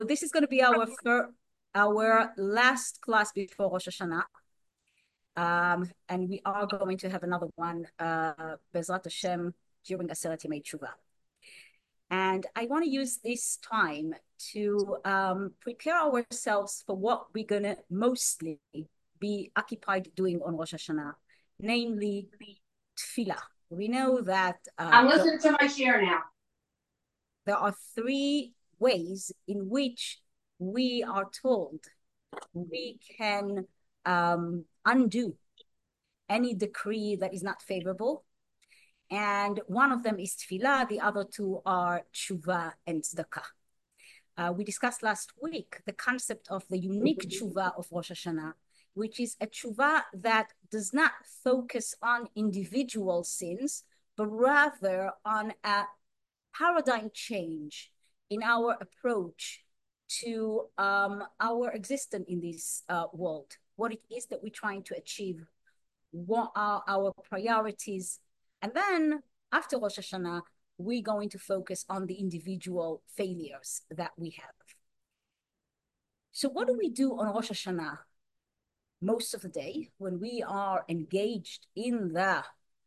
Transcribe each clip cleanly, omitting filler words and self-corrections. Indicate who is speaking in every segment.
Speaker 1: this is going to be our last class before Rosh Hashanah. And we are going to have another one, Bezrat Hashem, during Aseret Yemei Tshuva. And I want to use this time to prepare ourselves for what we're going to mostly be occupied doing on Rosh Hashanah, namely tefillah. We know that
Speaker 2: I'm listening to my share now.
Speaker 1: There are three ways in which we are told we can undo any decree that is not favorable. And one of them is tefillah, the other two are tshuva and tzedakah. We discussed last week the concept of the unique tshuva of Rosh Hashanah, which is a tshuva that does not focus on individual sins, but rather on a paradigm change in our approach to our existence in this world, what it is that we're trying to achieve, what are our priorities. And then after Rosh Hashanah, we're going to focus on the individual failures that we have. So what do we do on Rosh Hashanah most of the day when we are engaged in the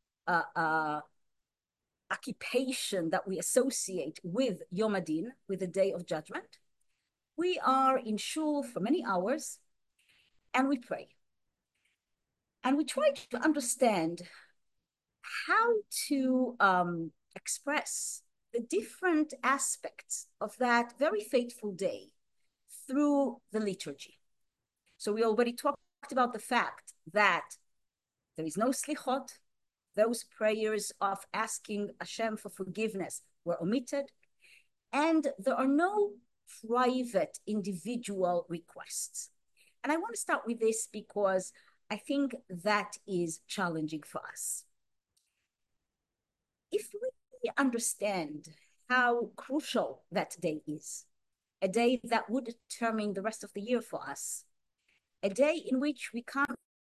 Speaker 1: occupation that we associate with Yom Adin, with the Day of Judgment? We are in shul for many hours and we pray. And we try to understand how to express the different aspects of that very fateful day through the liturgy. So we already talked about the fact that there is no slichot. Those prayers of asking Hashem for forgiveness were omitted. And there are no private individual requests. And I want to start with this because I think that is challenging for us. If we understand how crucial that day is, a day that would determine the rest of the year for us, a day in which we can't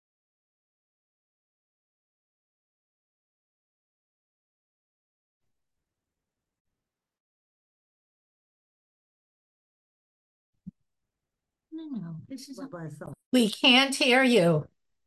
Speaker 2: No, this is we can't hear you.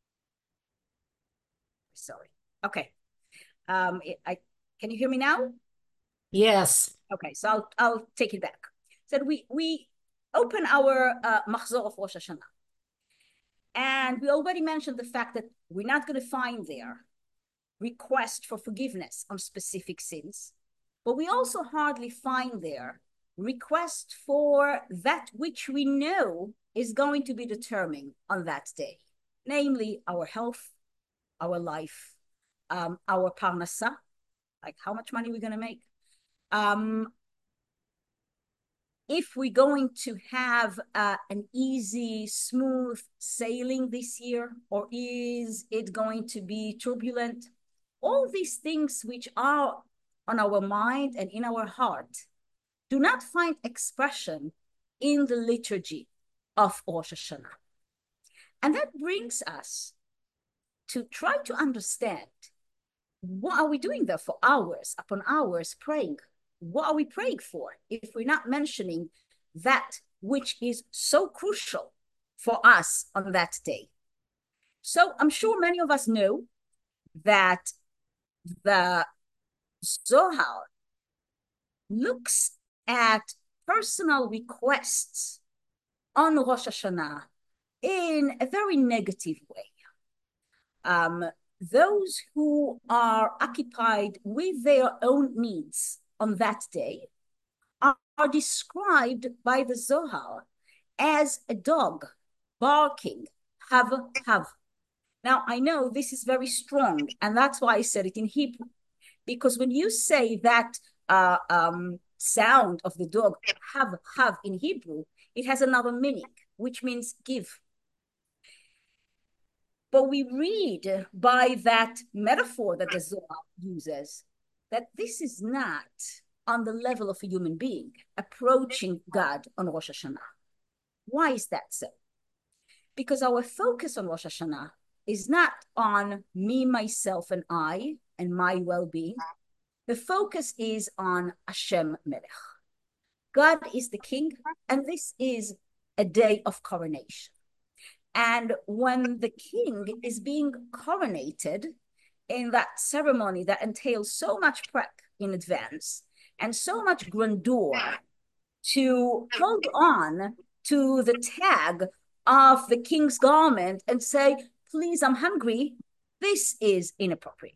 Speaker 1: Sorry. Okay. Can you hear me now?
Speaker 2: Yes.
Speaker 1: Okay, so I'll take it back. So we open our Machzor of Rosh Hashanah. And we already mentioned the fact that we're not going to find there request for forgiveness on specific sins, but we also hardly find there request for that which we know is going to be determined on that day, namely our health, our life, our parnasa, like how much money we're going to make. If we're going to have an easy, smooth sailing this year, or is it going to be turbulent? All these things which are on our mind and in our heart do not find expression in the liturgy of Rosh Hashanah. And that brings us to try to understand, what are we doing there for hours upon hours praying? What are we praying for if we're not mentioning that which is so crucial for us on that day? So I'm sure many of us know that the Zohar looks at personal requests on Rosh Hashanah in a very negative way. Those who are occupied with their own needs on that day are described by the Zohar as a dog barking, have, have. Now, I know this is very strong, and that's why I said it in Hebrew, because when you say that sound of the dog, have in Hebrew, it has another meaning, which means give. But we read by that metaphor that the Zohar uses that this is not on the level of a human being approaching God on Rosh Hashanah. Why is that so? Because our focus on Rosh Hashanah is not on me, myself, and I, and my well-being. The focus is on Hashem Melech. God is the king, and this is a day of coronation. And when the king is being coronated in that ceremony that entails so much prep in advance and so much grandeur, to hold on to the tag of the king's garment and say, please, I'm hungry, this is inappropriate.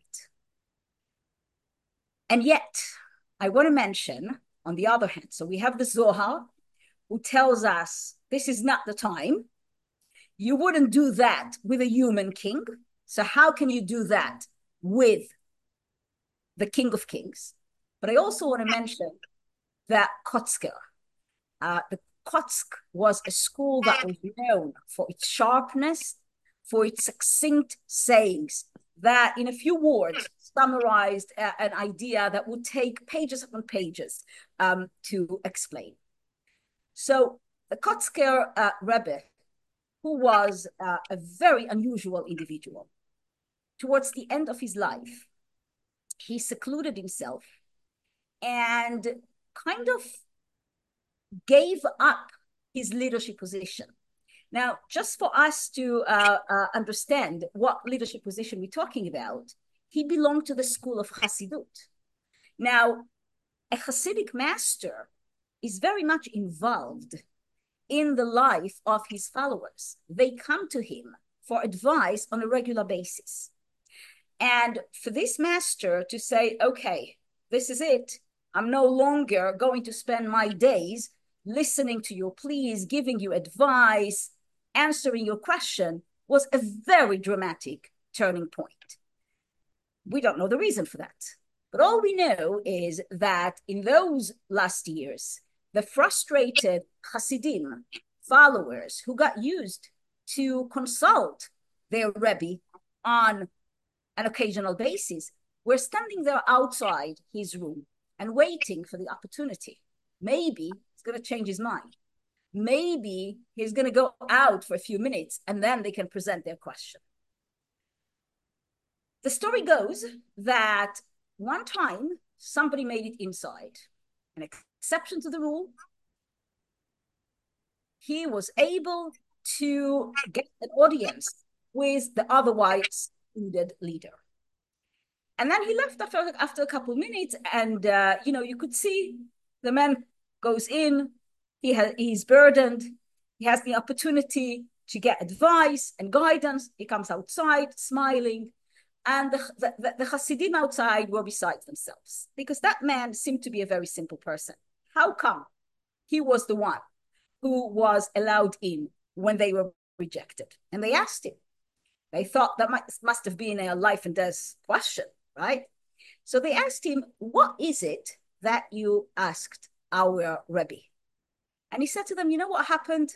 Speaker 1: And yet, I want to mention, on the other hand, so we have the Zohar, who tells us this is not the time. You wouldn't do that with a human king. So how can you do that with the King of Kings? But I also want to mention that Kotzker, the Kotsk was a school that was known for its sharpness, for its succinct sayings, that in a few words summarized an idea that would take pages upon pages to explain. So the Kotzker Rebbe, who was a very unusual individual, towards the end of his life, he secluded himself and kind of gave up his leadership position. Now, just for us to understand what leadership position we're talking about, he belonged to the school of Hasidut. Now, a Hasidic master is very much involved in the life of his followers. They come to him for advice on a regular basis. And for this master to say, okay, this is it, I'm no longer going to spend my days listening to your pleas, giving you advice, answering your question, was a very dramatic turning point. We don't know the reason for that. But all we know is that in those last years, the frustrated Hasidim followers who got used to consult their Rebbe on an occasional basis were standing there outside his room and waiting for the opportunity. Maybe he's going to change his mind. Maybe he's going to go out for a few minutes and then they can present their question. The story goes that one time somebody made it inside. An exception to the rule. He was able to get an audience with the otherwise excluded leader. And then he left after a couple of minutes, and you could see the man goes in. He's burdened. He has the opportunity to get advice and guidance. He comes outside smiling, and the Hasidim outside were beside themselves because that man seemed to be a very simple person. How come he was the one who was allowed in when they were rejected? And they asked him. They thought that must have been a life and death question, right? So they asked him, what is it that you asked our Rebbe? And he said to them, you know what happened?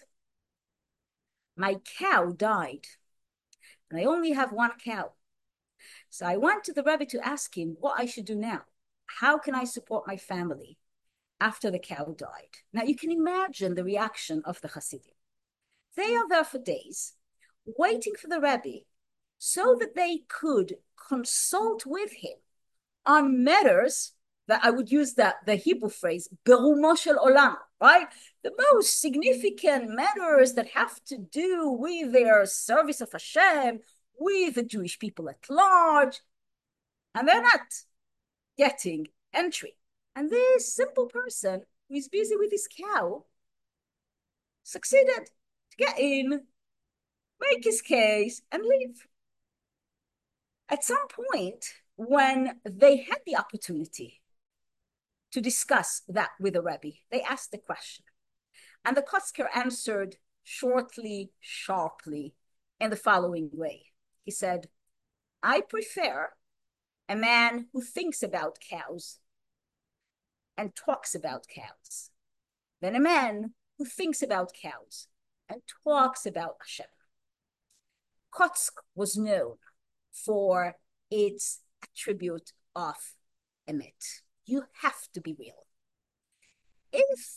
Speaker 1: My cow died, and I only have one cow. So I went to the Rebbe to ask him what I should do now. How can I support my family after the cow died? Now you can imagine the reaction of the Hasidim. They are there for days, waiting for the Rebbe so that they could consult with him on matters that I would use the Hebrew phrase, Berumo shel Olam, right? The most significant matters that have to do with their service of Hashem, with the Jewish people at large, and they're not getting entry. And this simple person who is busy with his cow succeeded to get in, make his case, and leave. At some point, when they had the opportunity to discuss that with the Rebbe, they asked the question. And the Kotzker answered shortly, sharply, in the following way. He said, I prefer a man who thinks about cows and talks about cows than a man who thinks about cows and talks about Hashem. Kotsk was known for its attribute of emet. You have to be real. If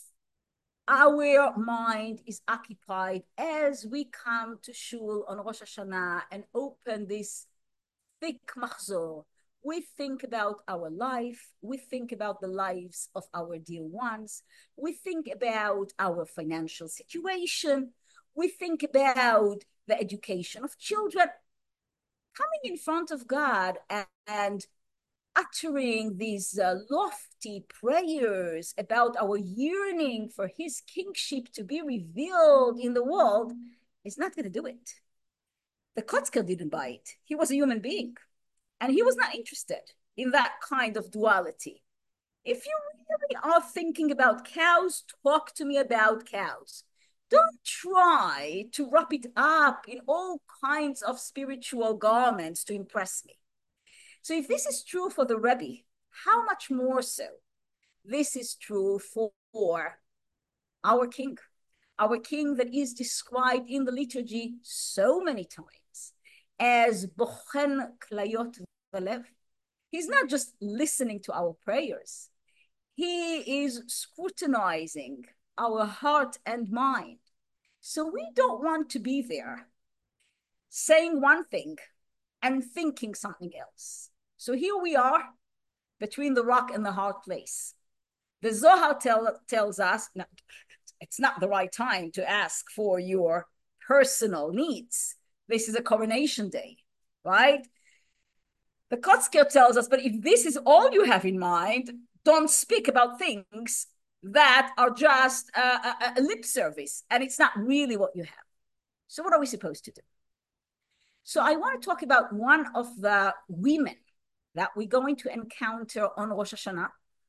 Speaker 1: our mind is occupied as we come to shul on Rosh Hashanah and open this thick machzor We think about our life. We think about the lives of our dear ones. We think about our financial situation. We think about the education of children. Coming in front of God and uttering these lofty prayers about our yearning for his kingship to be revealed in the world is not going to do it. The Kotzker didn't buy it. He was a human being, and he was not interested in that kind of duality. If you really are thinking about cows, talk to me about cows. Don't try to wrap it up in all kinds of spiritual garments to impress me. So if this is true for the Rebbe, how much more so this is true for our king that is described in the liturgy so many times as Bochen Klayot Velev. He's not just listening to our prayers. He is scrutinizing our heart and mind. So we don't want to be there saying one thing and thinking something else. So here we are between the rock and the hard place. The Zohar tells us no, it's not the right time to ask for your personal needs. This is a coronation day, right? The Kotzker tells us, but if this is all you have in mind, don't speak about things that are just a lip service, and it's not really what you have. So what are we supposed to do? So I want to talk about one of the women that we're going to encounter on Rosh Hashanah,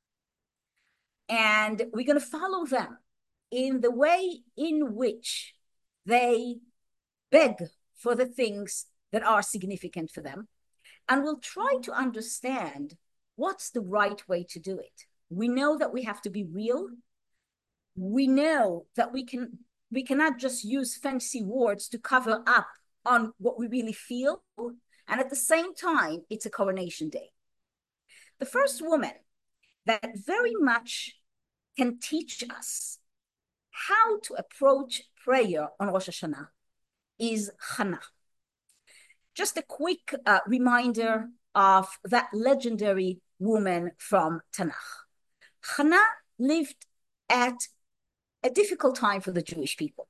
Speaker 1: and we're going to follow them in the way in which they beg for the things that are significant for them, and we'll try to understand what's the right way to do it. We know that we have to be real. We know that we cannot just use fancy words to cover up on what we really feel. And at the same time, it's a coronation day. The first woman that very much can teach us how to approach prayer on Rosh Hashanah is Hannah. Just a quick reminder of that legendary woman from Tanakh. Hannah lived at a difficult time for the Jewish people.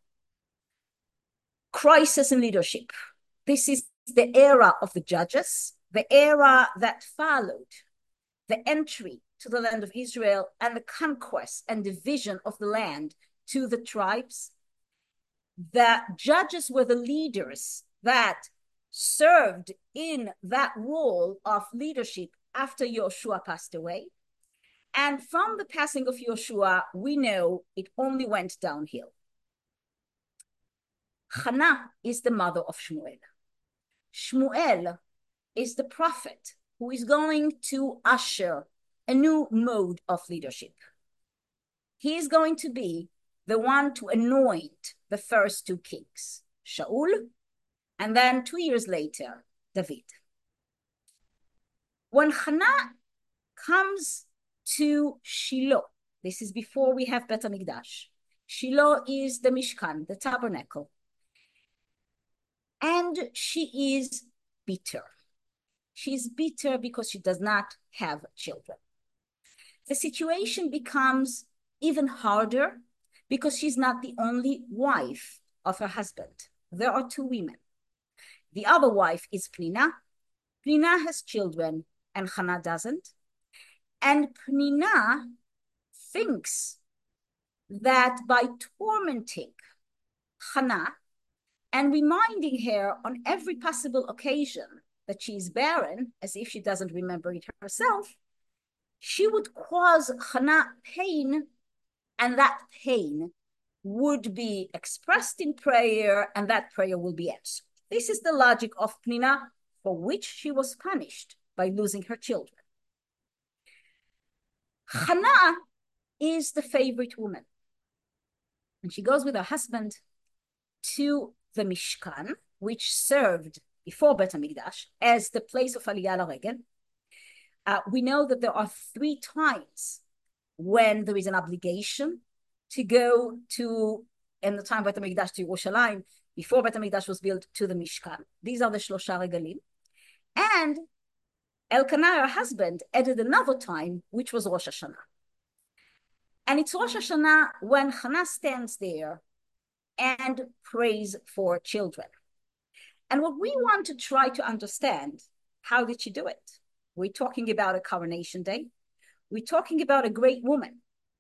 Speaker 1: Crisis in leadership. This is the era of the judges, the era that followed the entry to the land of Israel and the conquest and division of the land to the tribes. The judges were the leaders that served in that role of leadership after Yoshua passed away. And from the passing of Yoshua, we know it only went downhill. Hannah is the mother of Shmuel. Shmuel is the prophet who is going to usher a new mode of leadership. He is going to be the one to anoint the first two kings, Shaul, and then 2 years later, David. When Hannah comes to Shiloh, this is before we have Bet HaMikdash. Shiloh is the Mishkan, the tabernacle. And she is bitter. She's bitter because she does not have children. The situation becomes even harder because she's not the only wife of her husband. There are two women. The other wife is Pnina. Pnina has children and Hannah doesn't. And Pnina thinks that by tormenting Hannah and reminding her on every possible occasion that she is barren, as if she doesn't remember it herself, she would cause Hannah pain, and that pain would be expressed in prayer, and that prayer will be answered. This is the logic of Pnina, for which she was punished by losing her children. Hannah is the favorite woman. And she goes with her husband to the Mishkan, which served before Bet HaMikdash as the place of Aliyah LaRegel. We know that there are 3 times when there is an obligation to go to, in the time of Bet HaMikdash, to Yerushalayim, before Bet HaMikdash was built, to the Mishkan. These are the Shlosha Regalim. And Elkanah, her husband, added another time, which was Rosh Hashanah. And it's Rosh Hashanah when Hannah stands there and prays for children. And what we want to try to understand, how did she do it? We're talking about a coronation day. We're talking about a great woman.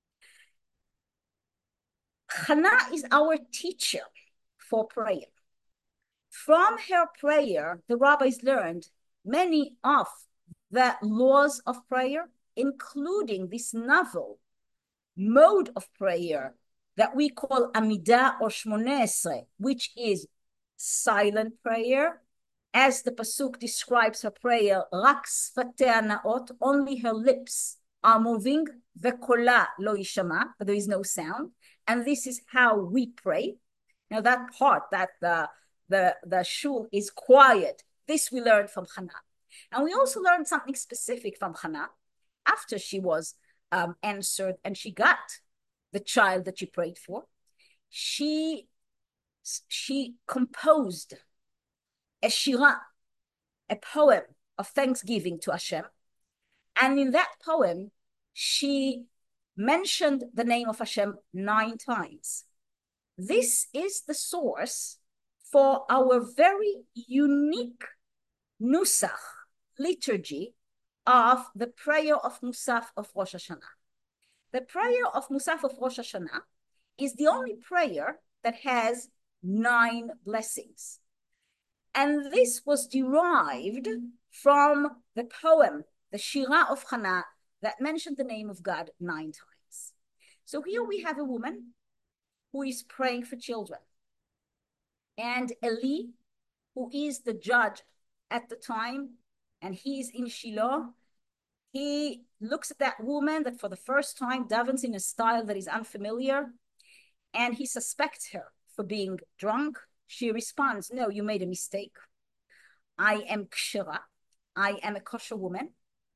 Speaker 1: Hannah is our teacher for prayer. From her prayer, the rabbis learned many of the laws of prayer, including this novel mode of prayer that we call Amidah or Shmoneh Esrei, which is silent prayer. As the Pasuk describes her prayer, Rak sfatea naot, only her lips are moving, vekola lo yishama, but there is no sound. And this is how we pray. Now that part, that the shul is quiet, this we learned from Hannah. And we also learned something specific from Hannah after she was answered and she got the child that she prayed for. She composed a shira, a poem of thanksgiving to Hashem. And in that poem, she mentioned the name of Hashem 9 times. This is the source for our very unique Nusach liturgy of the prayer of Musaf of Rosh Hashanah. The prayer of Musaf of Rosh Hashanah is the only prayer that has 9 blessings. And this was derived from the poem, the Shira of Hannah, that mentioned the name of God 9 times. So here we have a woman who is praying for children. And Eli, who is the judge at the time, and he's in Shiloh, he looks at that woman that for the first time davens in a style that is unfamiliar, and he suspects her for being drunk. She responds, no, you made a mistake. I am kshera. I am a kosher woman.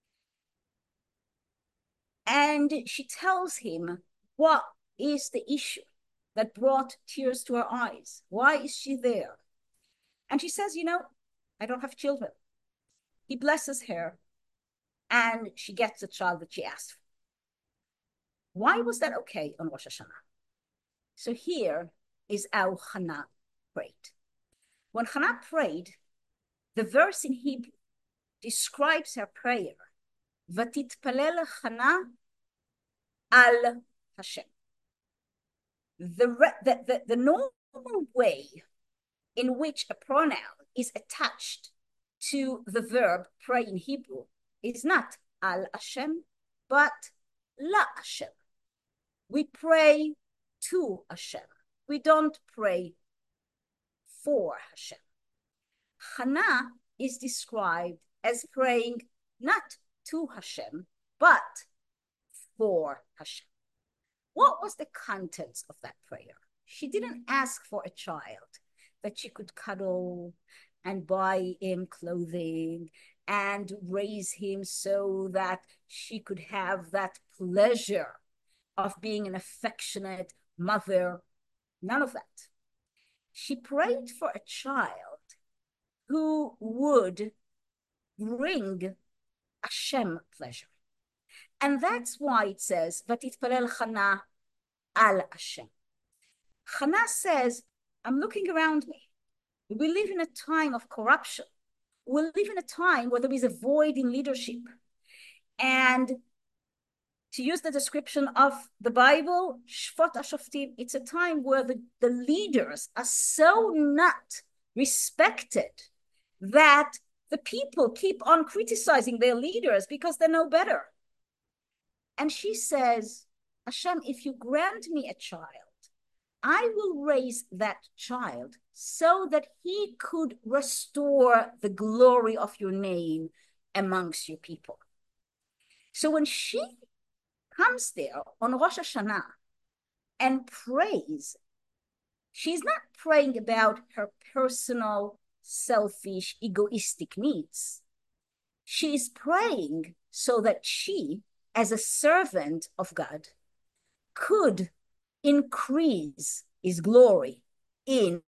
Speaker 1: And she tells him what is the issue that brought tears to her eyes. Why is she there? And she says, I don't have children. He blesses her and she gets the child that she asked for. Why was that okay on Rosh Hashanah? So here is how Hannah prayed. When Hannah prayed, the verse in Hebrew describes her prayer. Vatitpalel Hannah al Hashem. The normal way in which a pronoun is attached to the verb pray in Hebrew is not al Hashem, but la Hashem. We pray to Hashem. We don't pray for Hashem. Hannah is described as praying not to Hashem, but for Hashem. What was the contents of that prayer? She didn't ask for a child that she could cuddle and buy him clothing and raise him so that she could have that pleasure of being an affectionate mother. None of that. She prayed for a child who would bring Hashem pleasure. And that's why it says, Vatitpalel Hannah al Hashem. Hannah says, I'm looking around me. We live in a time of corruption. We live in a time where there is a void in leadership. And to use the description of the Bible, Shfot HaShoftim, it's a time where the leaders are so not respected that the people keep on criticizing their leaders because they know better. And she says, Hashem, if you grant me a child, I will raise that child so that he could restore the glory of your name amongst your people. So when she comes there on Rosh Hashanah and prays, she's not praying about her personal, selfish, egoistic needs. She's praying so that she, as a servant of God, could increase his glory in